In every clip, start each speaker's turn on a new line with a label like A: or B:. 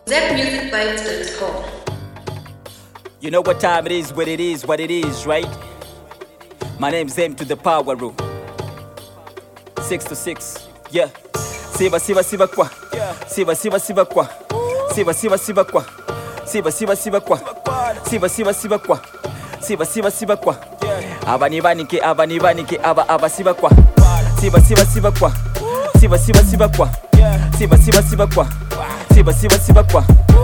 A: ZMusicBytes.com.
B: You know what time it is, what it is, right? My name's M to the power room. 6 to 6, yeah. Siva kwa. Siva kwa. Siva kwa. Siva kwa. Siva kwa. Abanibanike aba siva kwa. Siva kwa. Siva kwa. Siva kwa. Siva kwa.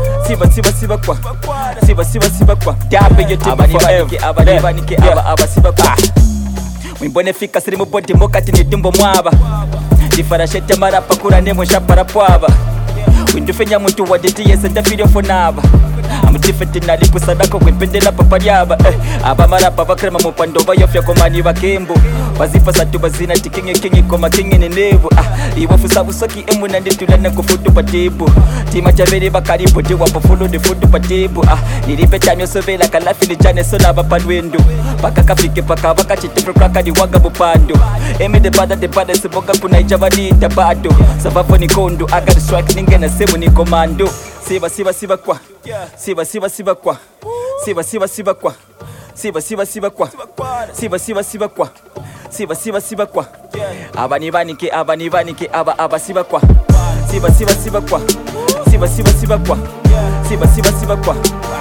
B: Siva kwa. Abanibanike aba siva kwa. Mwimbone fika siri mubodi mokati nitumbo mwaba. Difarashete marapa kura nemo shapara pwaba. Windufenya muntu waditi yese ndafiri fonaba. Amutifeti nalipu sadako kwempendela paparyaba. Aba marapa bakrema mupando bayofya komani bakembo. Wazifa satu bazina tikingi koma kingi nenevu. Iwafu sabu soki emu nanditulana kufutu patibu. Tima chaveri bakaribu diwa pafulu di futu patibu. Niripe chanyo sovela kalafili chane sola bapadwendu. Paka kafike paka baka chitifu kraka di waga bupando. Emi de bada siboga kuna ijabadi itabado. Sababu ni kondu aga di strike ninge na semu ni komando. Siva kwa. Siva kwa. Siva kwa. Siva kwa. Siva kwa. Abanibanike aba siva kwa. Siva kwa. Siva kwa. Siva kwa.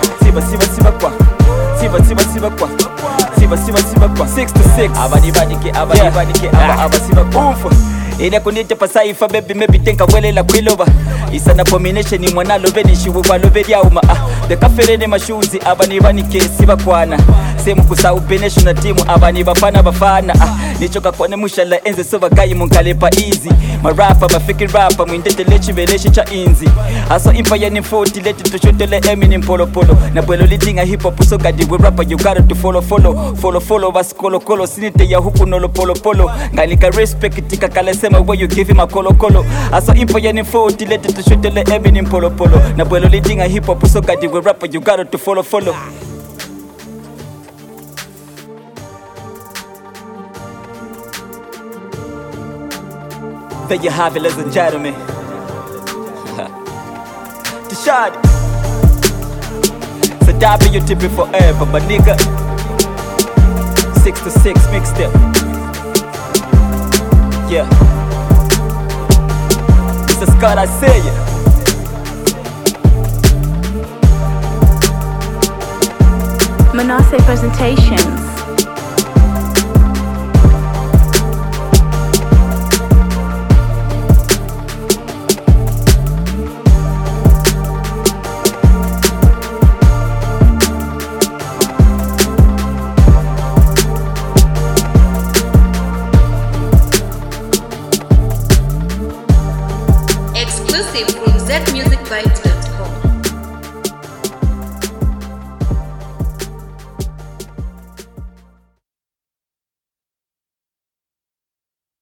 B: Siva kwa. 6 to 6. Abanibanike aba siva kwa. Ina kunite pasaifa baby maybe tenka welela kwiloba. Isa na combination ni mwana loveni shibuba loveri yauma. The kafere ne mashuzi abanibanike siva kwana. Semu kusau beneshu na timu bafana. Nichoka kwane mushala enze sova gayi munkalepa easy. Marapa mafiki rapa mwindete lechi beleshi cha inzi. Aso impa ya ni 40 leti tushotele Eminem polo. Na bwelo lidinga hip hop so gadi we rapper you gotta to follow bas kolo sinite ya huku nolo polo. Ngalika respect tika kale sema where you give him a kolo. Aso impa ya ni 40 leti tushotele Eminem polo. Na bwelo lidinga hip hop so gadi we rapper you gotta to follow. There you have it, ladies and gentlemen. Tashad. So WTP forever, but nigga. 6 to 6 mixtape. Yeah. Mr. Scott, I say ya.
C: Manasseh Presentations.
A: Exclusive from ZMusicBytes.com.